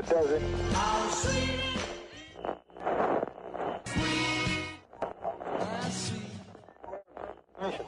it does it. How sweet, sweet. Mission.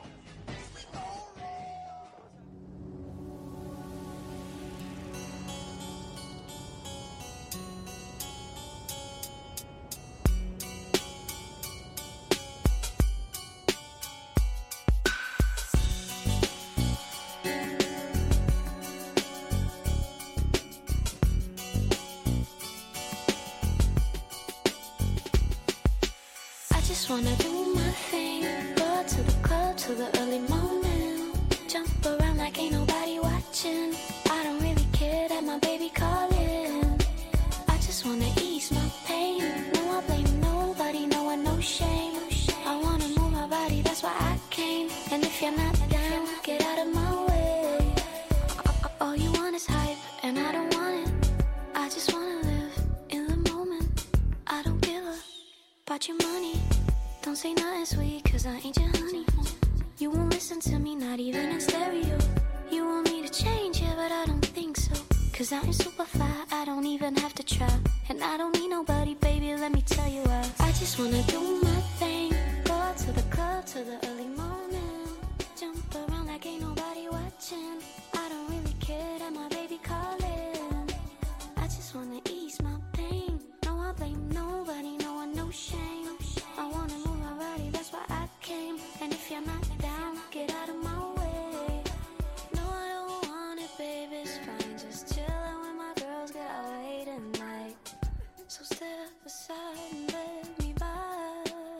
Just wanna do my thing, go to the club till the early morning, jump around like ain't nobody watching. I don't really care that my baby calling. I just wanna ease my pain. No, I blame nobody, no one, no shame. I wanna move my body, that's why I came. And if you're not down, get out of my way. All you want is hype, and I don't want it. I just wanna live in the moment. I don't give about your money. Don't say nothing sweet, cause I ain't your honey. You won't listen to me, not even in stereo. You want me to change, yeah, but I don't think so. Cause I'm super fly, I don't even have to try. And I don't need nobody, baby, let me tell you why. I just wanna do my thing, go out to the club till the early morning, jump around like ain't nobody watching. I don't really care that my baby calling. I just wanna ease my pain. No, I blame nobody, no one, no shame. I wanna move my body, that's why I came. And if you're not down, get out of my way. No, I don't want it, baby, it's fine. Just chillin' with my girls, get away tonight. So step aside and let me by,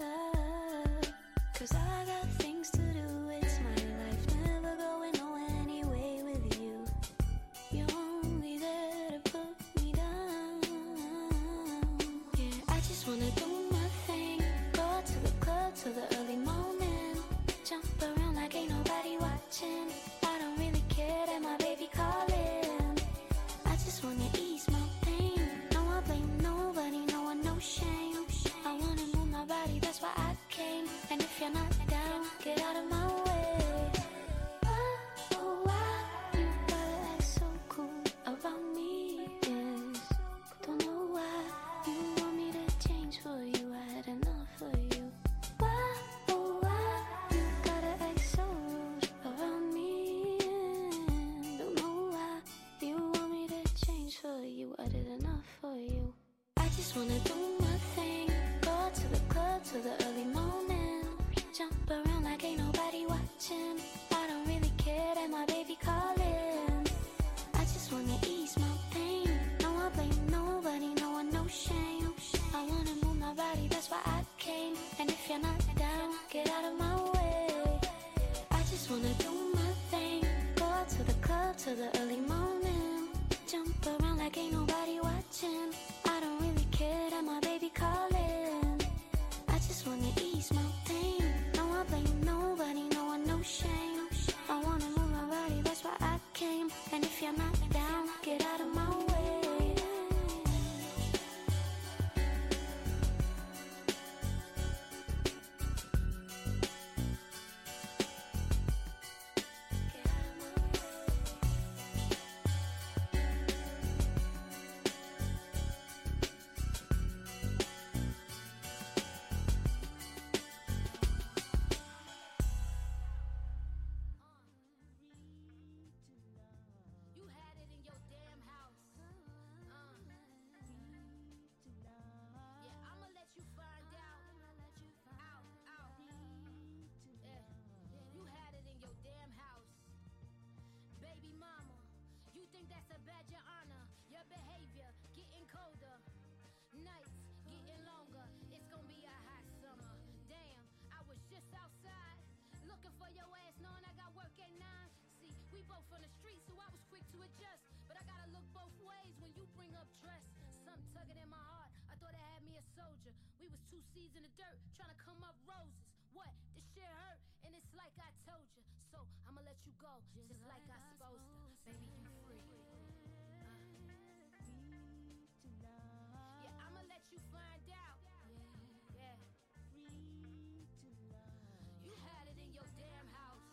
cause I got things to do, it's my life. Never going no anyway with you. You're only there to put me down. Yeah, I just wanna do my thing, go to the club till the early morning, jump around like ain't nobody watching. I don't really care that my baby calling. I just wanna ease my pain. No, I blame nobody, no one, no shame. I wanna move my body, that's why I came. And if you're not down, get out of my way. Why, oh why, you gotta act so cool about me? Yes, don't know why you want me to change for you. I had enough for you. Why, oh why, you gotta act so rude around me? Don't know why you want me to change for you. I did enough for you. I just wanna do my thing, go to the club till the early morning, jump around like ain't nobody watching. I don't really care that my baby calling. I just wanna ease my pain. No, I blame nobody, no one, no shame. I wanna move my body, that's why I came. And if you're not down, get out of my way. I just wanna do my thing, go out to the club till the early morning, jump around like ain't nobody watching. I don't really care that my baby calling. I just wanna ease my pain. No, I blame nobody, no one, no shame. I wanna move my body, that's why I came. And if you're not down, get out of my way. You had it in your damn house. Yeah, I'ma let you find out. Out. Yeah. You had it in your damn house. Baby mama, you think that's a badge of honor? Your behavior getting colder. Nights getting longer. It's gonna be a hot summer. Damn, I was just outside looking for your ass, knowing I got work at 9. See, we both on the street, so I was quick to adjust. But I gotta look both ways when you bring up trust. Something tugging in my heart. I thought I had me a soldier. We was 2 seeds in the dirt, trying to come up roses. What? This shit hurt, and it's like I told you. So I'ma let you go, just like I supposed to. Baby, you free. Yeah, I'ma let you find out. Yeah. You had it in your damn house.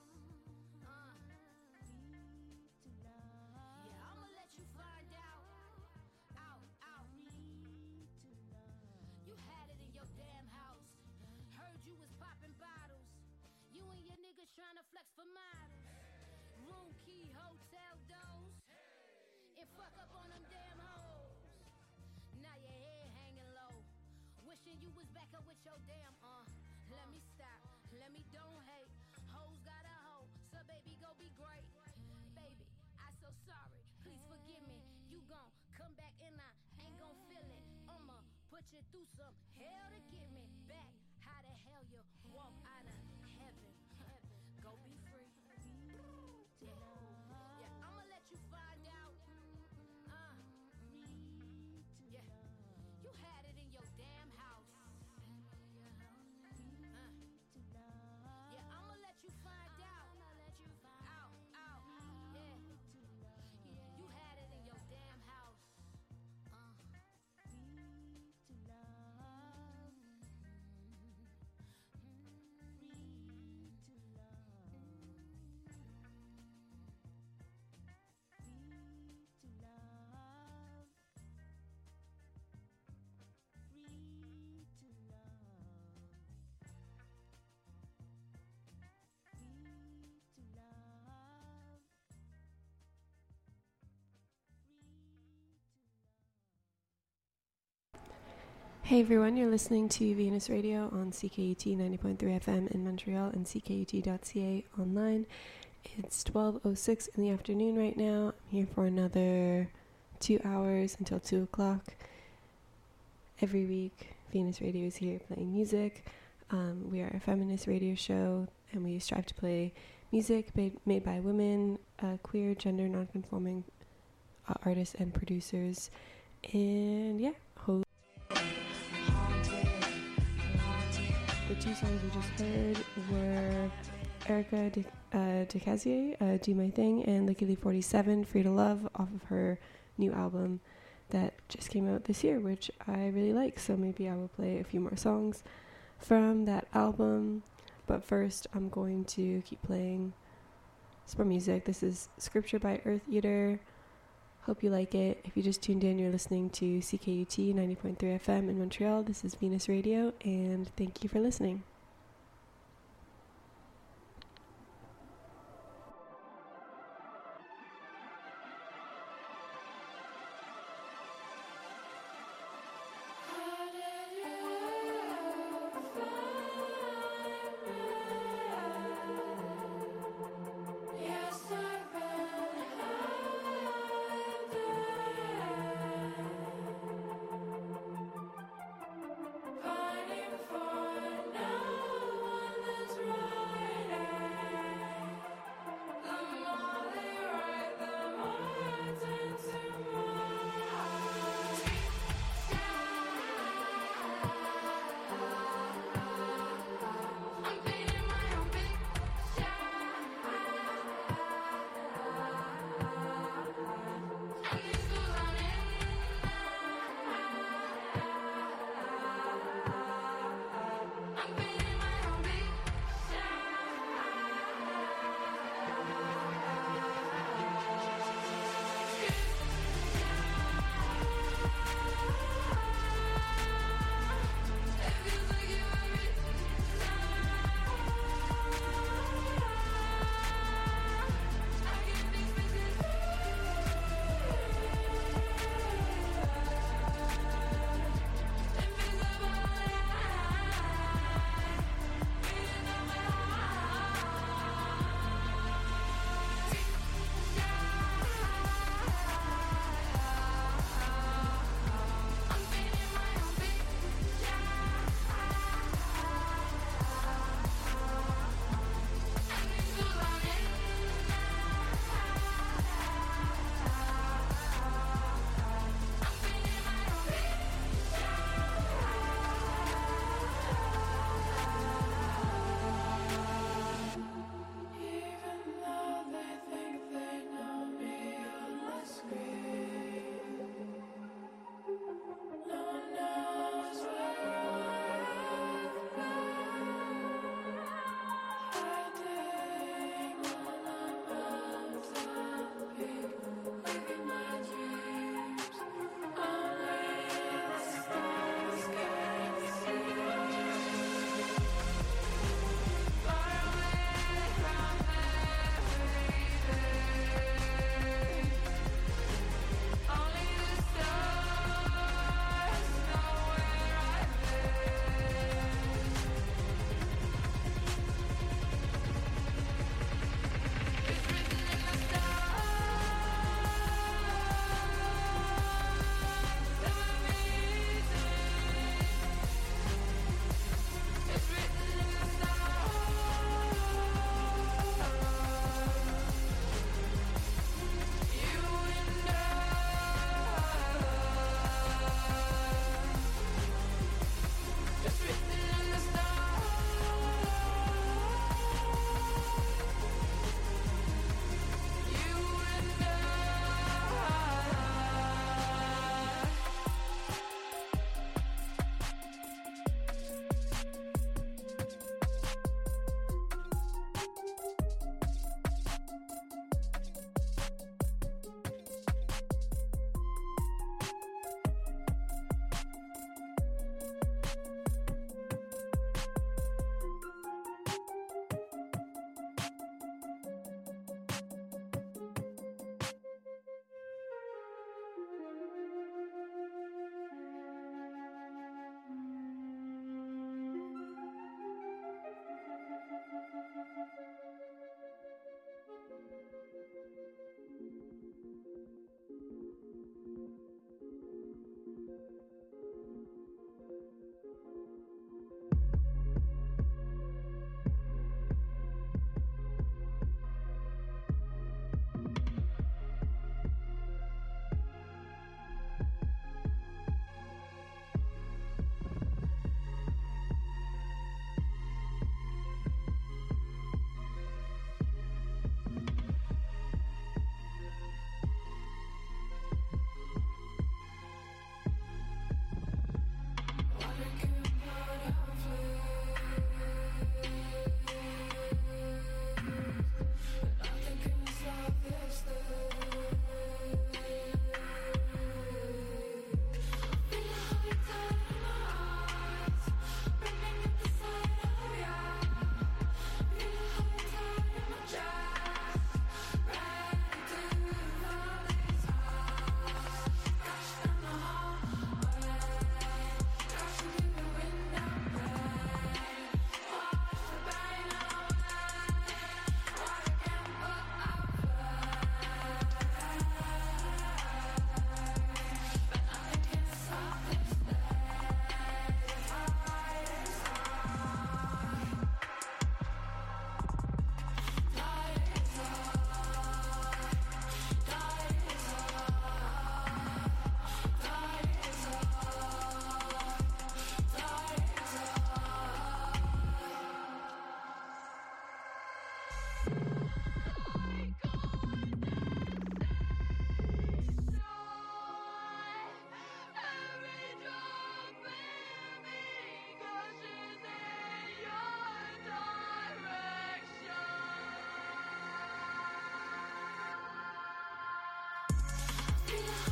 Yeah, I'ma let you find out. trying to flex for models. Room key, hotel doors. And fuck up on them damn hoes. Now your head hanging low. Wishing you was back up with your damn Let me stop, let me don't hate. Hoes got a hoe, so baby go be great. Baby, I so sorry, please forgive me. You gon' come back and I ain't gon' feel it. I'ma put you through some hell to get me back. How the hell you walk out of heaven? Go be free. Yeah, I'ma let you find out. Yeah, you had it in your damn house. Yeah, I'ma let you find out. Out. Yeah, you had it in your damn house. Hey everyone, you're listening to Venus Radio on CKUT 90.3 FM in Montreal and CKUT.ca online. It's 12:06 in the afternoon right now. I'm here for another 2 hours until 2 o'clock. Every week, Venus Radio is here playing music. We are a feminist radio show, and we strive to play music made by women, queer, gender non-conforming artists and producers. And yeah, the two songs we just heard were Erica DeCazier, Do My Thing, and Lickily 47, Free to Love, off of her new album that just came out this year, which I really like, so maybe I will play a few more songs from that album. But first, I'm going to keep playing some more music. This is Scripture by Earth Eater. Hope you like it. If you just tuned in, you're listening to CKUT 90.3 FM in Montreal. This is Venus Radio, and thank you for listening. Fighting for now.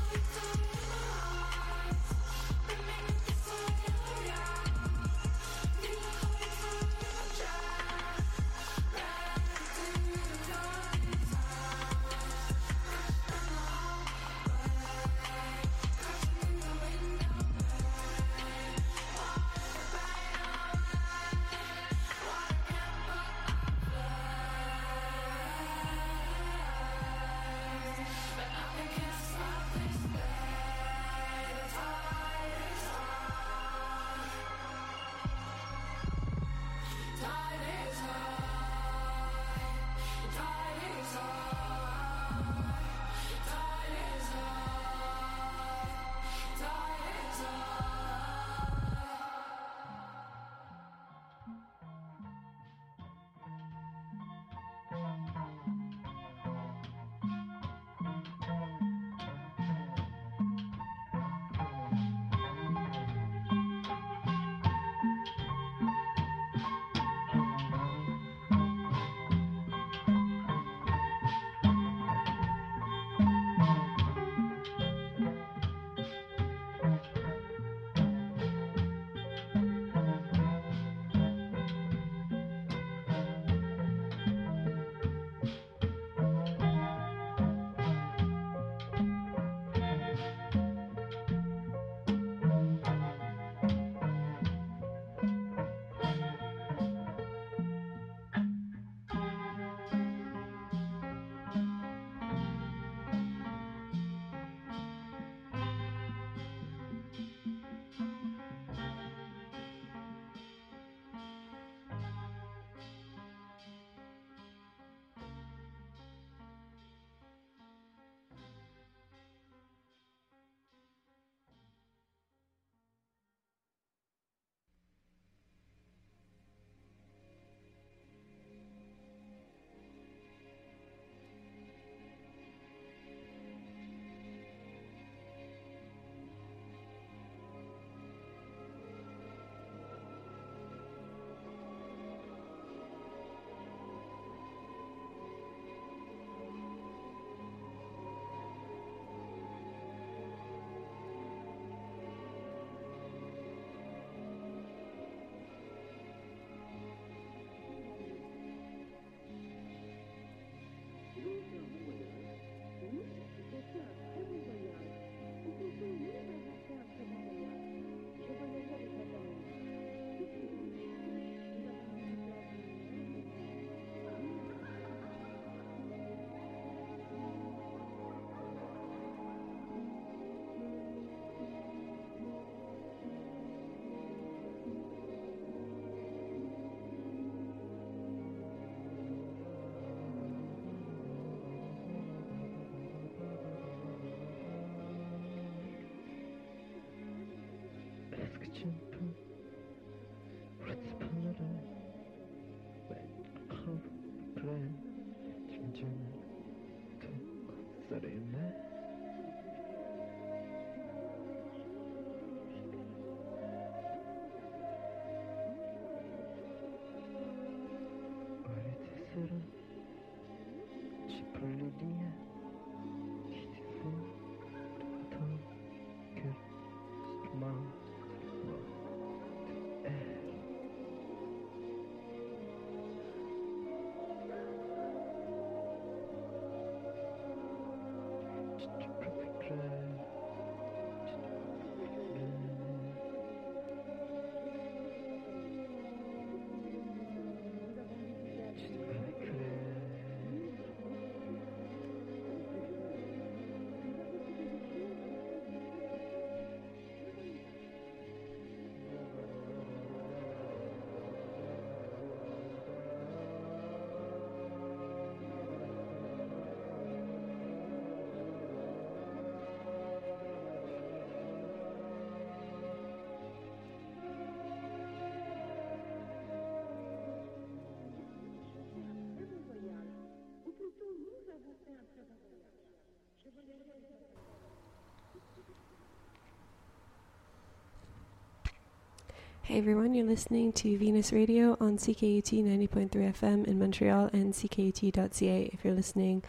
Hey everyone, you're listening to Venus Radio on CKUT 90.3 FM in Montreal and CKUT.ca if you're listening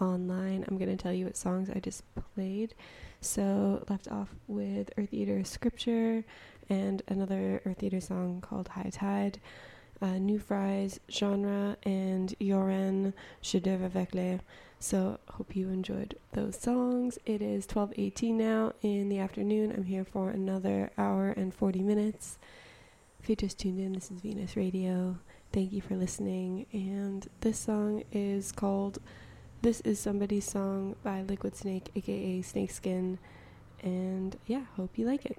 online. I'm going to tell you what songs I just played. So, left off with Earth Eater Scripture and another Earth Eater song called High Tide, New Fries, Genre, and Yoren, Je devais avec les. So, hope you enjoyed those songs. It is 12:18 now in the afternoon. I'm here for another hour and 40 minutes. If you just tuned in, this is Venus Radio. Thank you for listening. And this song is called This Is Somebody's Song by Liquid Snake, aka Snakeskin. And yeah, hope you like it.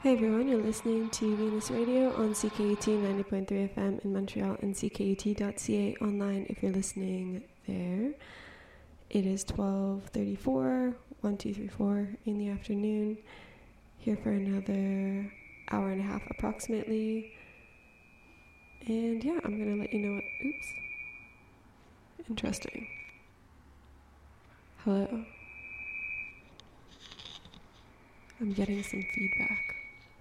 Hey everyone, you're listening to Venus Radio on CKUT 90.3 FM in Montreal and CKUT.ca online if you're listening there. It is 12:34, 1234 in the afternoon, here for another hour and a half approximately. And yeah, I'm gonna let you know what, oops. Interesting. Hello. I'm getting some feedback.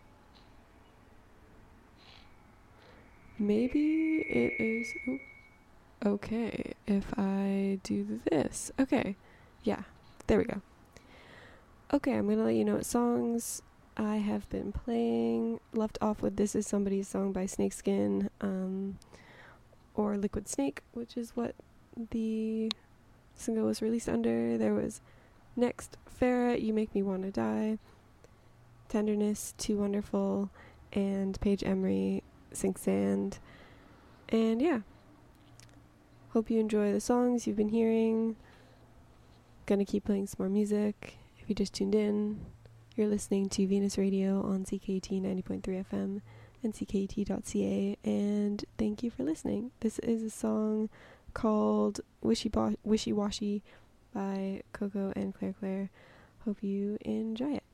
Maybe it is okay if I do this. Okay. Yeah. There we go. Okay, I'm going to let you know what songs I have been playing. Left off with This Is Somebody's Song by Snakeskin, or Liquid Snake, which is what the single was released under. There was next Farrah, You Make Me Wanna Die, Tenderness, Too Wonderful, and Paige Emery, Sink Sand. And yeah, hope you enjoy the songs you've been hearing. Gonna keep playing some more music. If you just tuned in, you're listening to Venus Radio on CKUT 90.3 FM and CKUT.ca, and thank you for listening. This is a song called Wishy Washy by Coco and Claire Claire. Hope you enjoy it.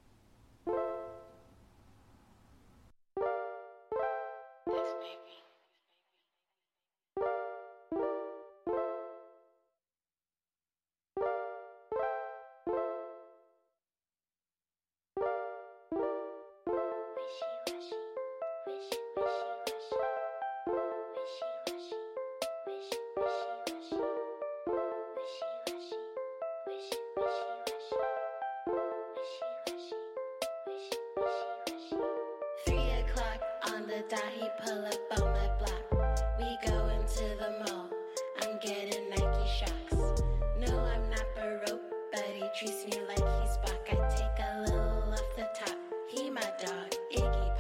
He pull up on my block. We go into the mall. I'm getting Nike shocks. No, I'm not Baroque, but he treats me like he's Spock. I take a little off the top. He my dog, Iggy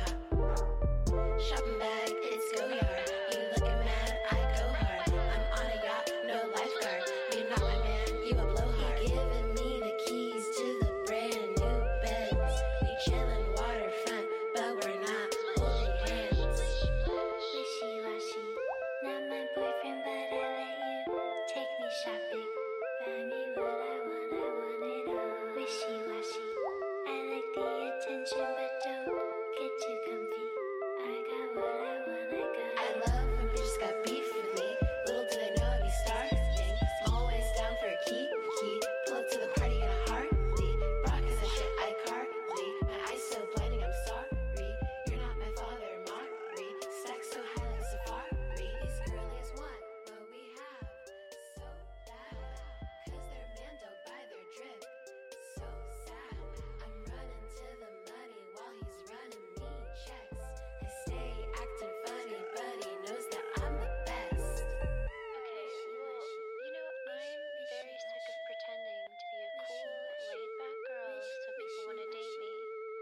Pop. Shopping bag, it's go yard. You looking mad, I go hard. I'm on a yacht, no lifeguard. You not my man, you a blowhard. He giving me the keys to the brand new Benz. We chillin' waterfront, but we're not holding hands. Wishy-washy, not my boyfriend, but I let you take me shopping. Buy me what I want it all. Wishy-washy, I like the attention, but don't get too comfy. I got what I want, I got it. I love when bitches got beef with me. Little do they know I be starving. Always down for a key. Pull up to the party in a Harley. Rock is a shit iCarly. My eyes so blinding, I'm sorry. You're not my father, Mari. Stack so high like Safari. These girlies want what we have so bad. Cause their man don't buy their drip. So sad. I'm running to the money while he's running me checks. I stay acting funny, but he knows that I'm the best. Okay, you know, I'm very sick of pretending to be a cool, laid-back girl so people want to date me.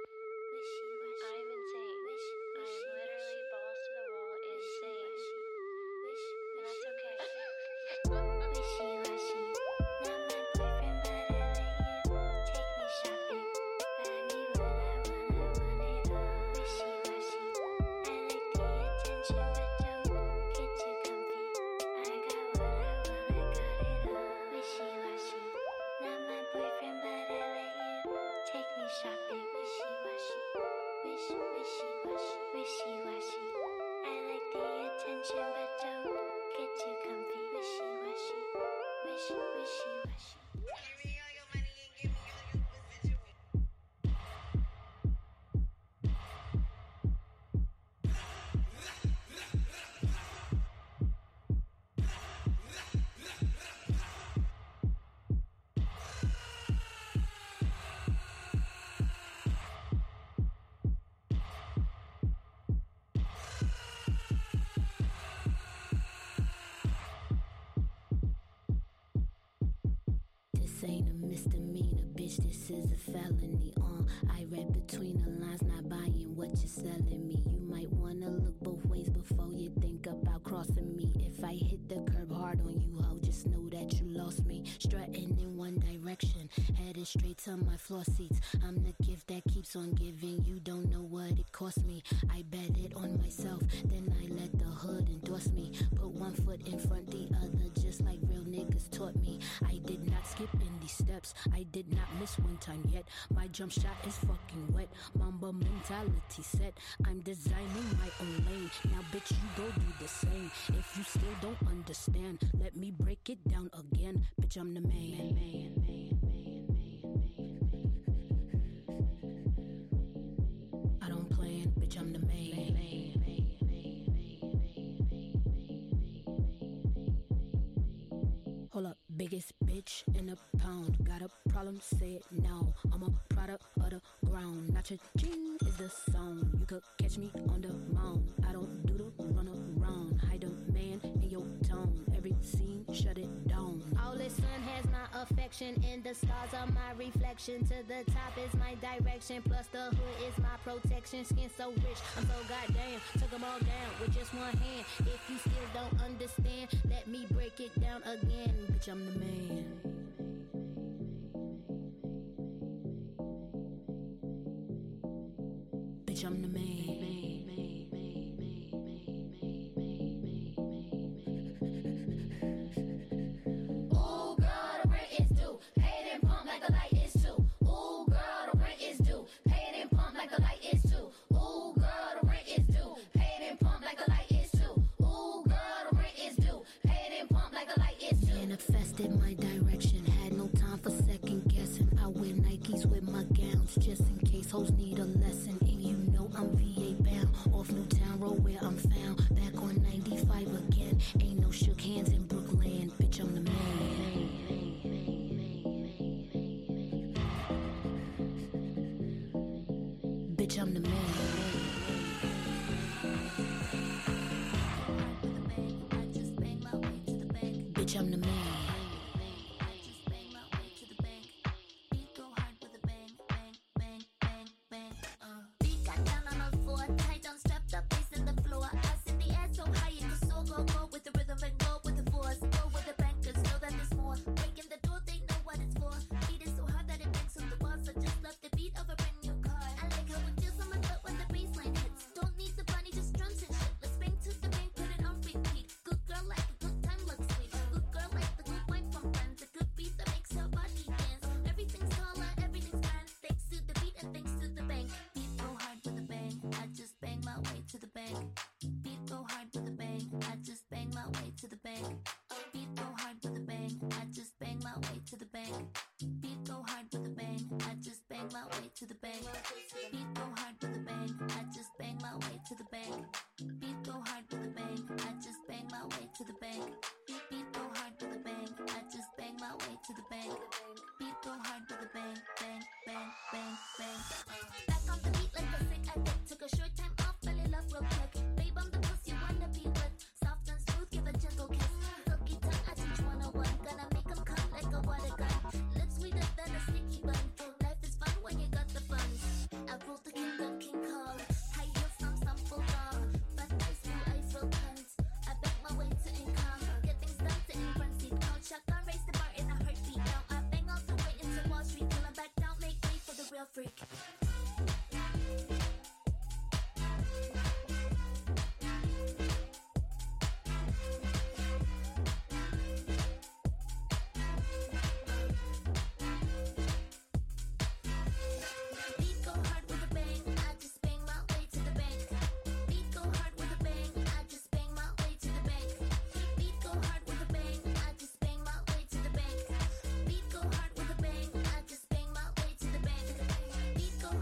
I'm insane. I'm literally balls to the wall insane. And that's okay. Wishy-washy, not my boyfriend, but I let you take me shopping. Buy me what I want it all. Wishy-washy, I like the attention, but don't get too comfy. I got what I want, I got it all. Wishy-washy, not my boyfriend, but I let you take me shopping. Wishy-washy, wishy-washy, wishy-washy. I like the attention, but don't get too comfy. Wishy-washy, wishy-washy. This ain't a misdemeanor, bitch. bitch, this is a felony. I read between the lines, not buying what you're selling me. You might wanna look both ways before you think about crossing me. If I hit the curb hard on you, ho, just know that you lost me. Strutting in one direction, headed straight to my floor seats. I'm the gift that keeps on giving. You don't know what it cost me. I bet it on myself, then I let the hood endorse me. Put one foot in front, the other, just like real niggas taught me. I did not skip in these steps, I did not miss one time yet. My jump shot is fucking wet, Mamba mentality set. I'm designing my own lane, now bitch you go do the same. If you still don't understand, let me break it down again. Bitch, I'm the man. I don't plan, bitch, I'm the man. Hold up, biggest bitch in a pound. Got a problem, say it now. I'm a product of the ground. Not your ching is the sound. You could catch me on the mound. I don't do the run around. Hide a man in your town. Every scene, shut it down. All the sun has my affection, and the stars are my reflection. To the top is my direction, plus the hood is my protection. Skin so rich, I'm so goddamn. Took them all down with just one hand. If you still don't understand, let me break it down again. Bitch, I'm the man. Bitch, I'm the man. Ooh, girl, the rent is due. Pay it and pump like the light is too. Ooh, girl, the rent is due. Pay it and pump like the light is too. Ooh, girl, the rent is due. Pay it and pump like the light is too. Ooh, girl, the rent is due. Pay it and pump like the light is too. Manifested my direction, had no time for second guessing. I wear Nikes with my gowns, just in case hoes need a lesson. And you know I'm VA bound, off Newtown Road where I'm found. Back on 95 again, ain't no shook hands in Brooklyn. Bitch, I'm the man. Bitch, I'm the man. Bitch, I'm the man. Beat got down on all four, tight on strapped up, face in the floor. Ass in the air so high you can soar. Go with the rhythm and go with the force. Go with the bankers, know that there's more. Breaking the door, they know what it's for. Beat is so hard that it breaks on the walls. I just love the beat of a brand new car. I like how it feels on my butt when the bassline hits. Don't need the body, just drums and shit. Let's bang to the bank, put it on repeat. Good girl like a good time looks sweet. Good girl like the good wine from friends. A good beat that makes her body dance. Everything's taller, everything's grand. Thanks to the beat and thanks to the bank. Beat go hard with a bang. I just bang my way to the bank. Beat go hard with a bang. I just bang my way to the bank. Beat go hard with a bang. I just bang my way to the bank. Beat go hard with a bang. I just bang my way to the bank. Beat go hard with a bang. I just bang my way to the bank. Beat go hard with a bang. I just bang my way to the bank. Beat go hard with a bang. I just bang my way to the bank. Beat go hard with a bang, bang, bang, bang, bang. Back on the beat like a sick addict. Took a short time off, fell in love real quick. Babe, I'm the puss you wanna be with. Soft and smooth, give a gentle kiss. Silky tongue, I teach 101. Gonna make 'em come like a water gun. Lips sweeter than a sticky bun. Life is fun when you got the funds. I ruled the kingdom, King Kong. High heels from some bulldog. Fast ice, blue ice, real cunt. I bet my way to income. Get things done to in front seat. Count shotgun, raise the bar in a heartbeat. Now I bang all the way into Wall Street. Till I'm back down, make way for the real freak. Beat go hard with a bang, I just bang my way to the bank. Beat go hard with a bang, I just bang my way to the bank. Beat go hard with a bang, I just bang my way to the bank. Beat go hard with a bang, I just bang my way to the bank. Beat go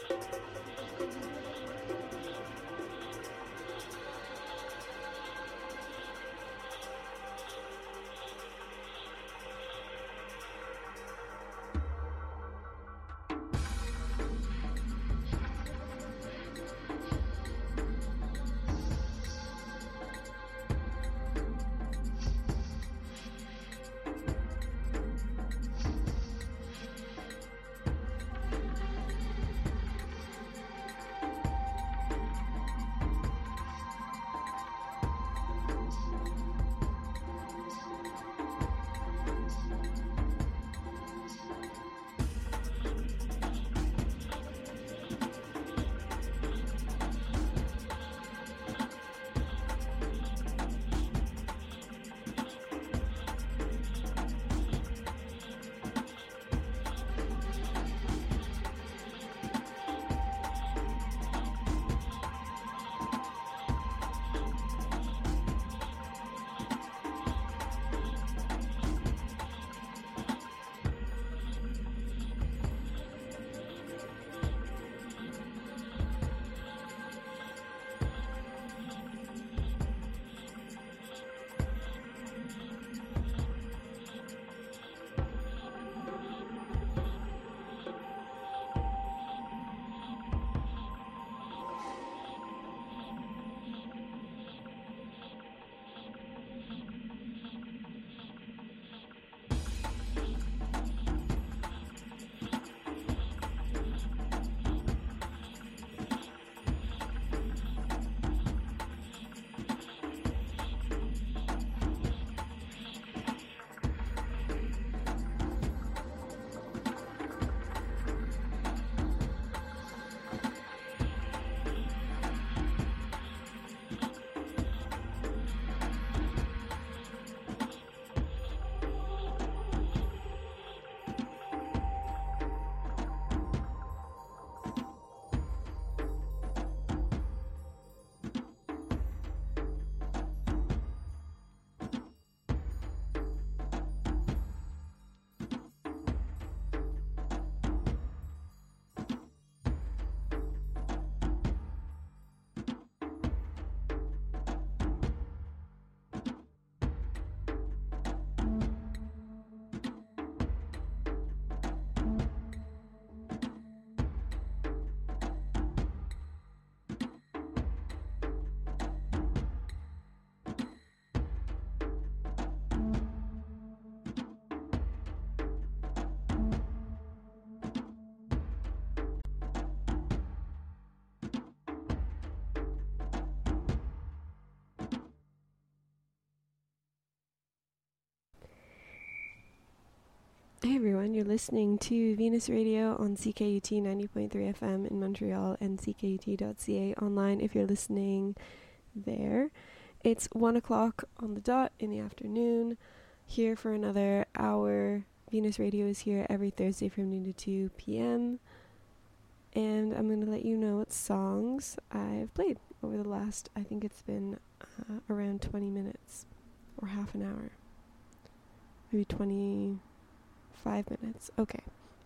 Hey everyone, you're listening to Venus Radio on CKUT 90.3 FM in Montreal and CKUT.ca online if you're listening there. It's 1 o'clock on the dot in the afternoon, here for another hour. Venus Radio is here every Thursday from noon to 2 p.m. And I'm going to let you know what songs I've played over the last, I think it's been around 20 minutes or half an hour. Maybe 25 minutes. Okay.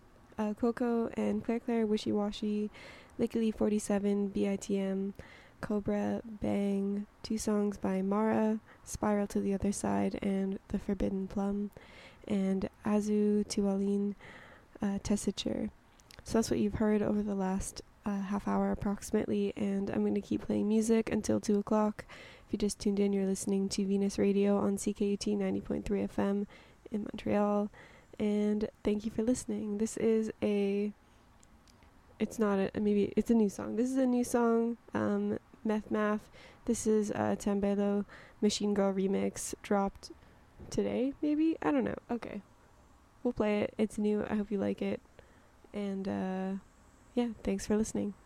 Coco and Claire Claire, Wishy Washy, Lickily 47, BITM, Cobra, Bang, 2 songs by Mara, Spiral to the Other Side, and The Forbidden Plum, and Azu, Tualine, Tessiture. So that's what you've heard over the last half hour approximately, and I'm going to keep playing music until 2 o'clock. If you just tuned in, you're listening to Venus Radio on CKUT 90.3 FM in Montreal, and thank you for listening. This is it's a new song. This is a new song, Meth Math. This is a Tambelo Machine Girl remix, dropped today, maybe? I don't know. Okay. We'll play it. It's new. I hope you like it. And, yeah, thanks for listening.